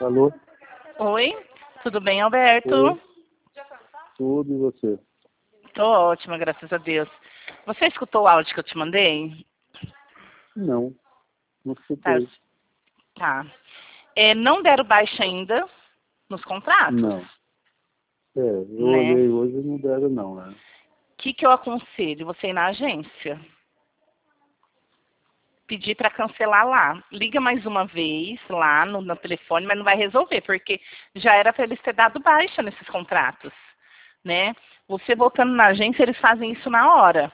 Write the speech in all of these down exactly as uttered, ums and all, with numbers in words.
Alô? Oi, tudo bem, Alberto? Oi. Tudo e você? Tô ótima, graças a Deus. Você escutou o áudio que eu te mandei? Não, não Tá. escutei. Tá. É, não deram baixa ainda nos contratos, Não. É, eu né? olhei hoje e não deram não, né? O que, que eu aconselho? Você ir na agência. Pedir para cancelar lá. Liga mais uma vez lá no, no telefone, mas não vai resolver, porque já era para eles ter dado baixa nesses contratos, né? Você voltando na agência, eles fazem isso na hora,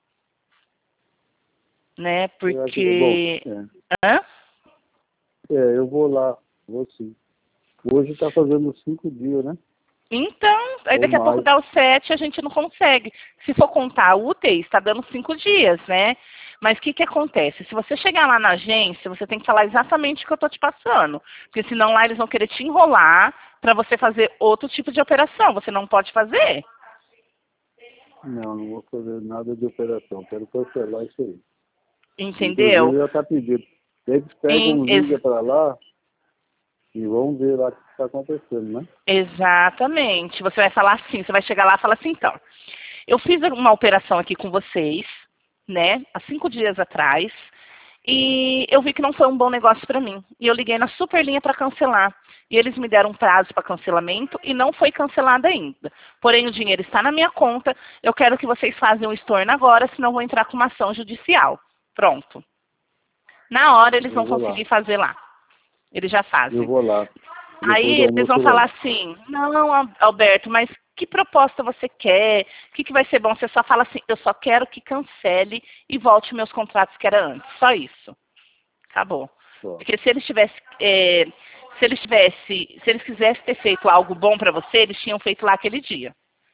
né? Eu acho que, bom, Porque... é. Hã? É, eu vou lá, vou sim. Hoje tá fazendo cinco dias, né? Então, aí Ou daqui a pouco mais. dá os sete, a gente não consegue. Se for contar úteis, está dando cinco dias, né? Mas o que, que acontece? Se você chegar lá na agência, você tem que falar exatamente o que eu estou te passando. Porque senão lá eles vão querer te enrolar para você fazer outro tipo de operação. Você não pode fazer. Não, não vou fazer nada de operação. Quero cancelar isso aí. Entendeu? Inclusive já tá pedido. Eles Em- pegam, liga ex- para lá e vão ver lá o que está acontecendo, né? exatamente. Você vai falar assim, você vai chegar lá e falar assim, então, eu fiz uma operação aqui com vocês, né, há cinco dias atrás, e eu vi que não foi um bom negócio para mim. E eu liguei na Superlinha para cancelar. E eles me deram um prazo para cancelamento e não foi cancelado ainda. Porém, o dinheiro está na minha conta. Eu quero que vocês façam o estorno agora, senão eu vou entrar com uma ação judicial. Pronto. Na hora eles Eu vão vou lá. conseguir fazer lá. Eles já Eu fazem. vou lá. Depois do Aí eles almoço vão eu vou falar lá. assim, não, Al- Alberto, mas que proposta você quer? O que, que vai ser bom? Você só fala assim, eu só quero que cancele e volte meus contratos que era antes. Só isso. Acabou. Só. Porque se eles tivessem, é, se eles tivessem, se eles quisessem ter feito algo bom para você, eles tinham feito lá aquele dia.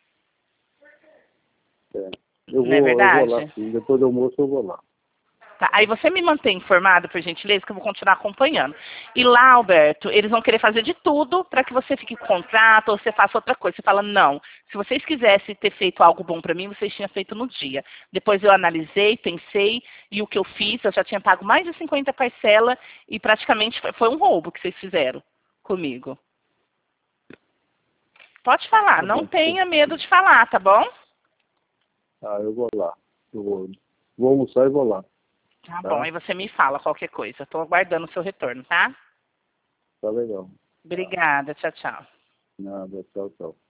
É. Eu Não é vou, eu vou lá verdade? sim. Depois do almoço eu vou lá. Tá, aí você me mantém informado, por gentileza, que eu vou continuar acompanhando. E lá, Alberto, eles vão querer fazer de tudo para que você fique com contrato ou você faça outra coisa. Você fala, não, se vocês quisessem ter feito algo bom para mim, vocês tinham feito no dia. Depois eu analisei, pensei, e o que eu fiz, eu já tinha pago mais de cinquenta parcelas e praticamente foi, foi um roubo que vocês fizeram comigo. Pode falar, Tá não bom. tenha medo de falar, tá bom? Ah, eu vou lá. Eu vou, vou almoçar e vou lá. Tá bom, Tá? aí você me fala qualquer coisa. Estou aguardando o seu retorno, tá? Tá legal. Tá. Obrigada, tchau, tchau. Nada. Tchau, tchau.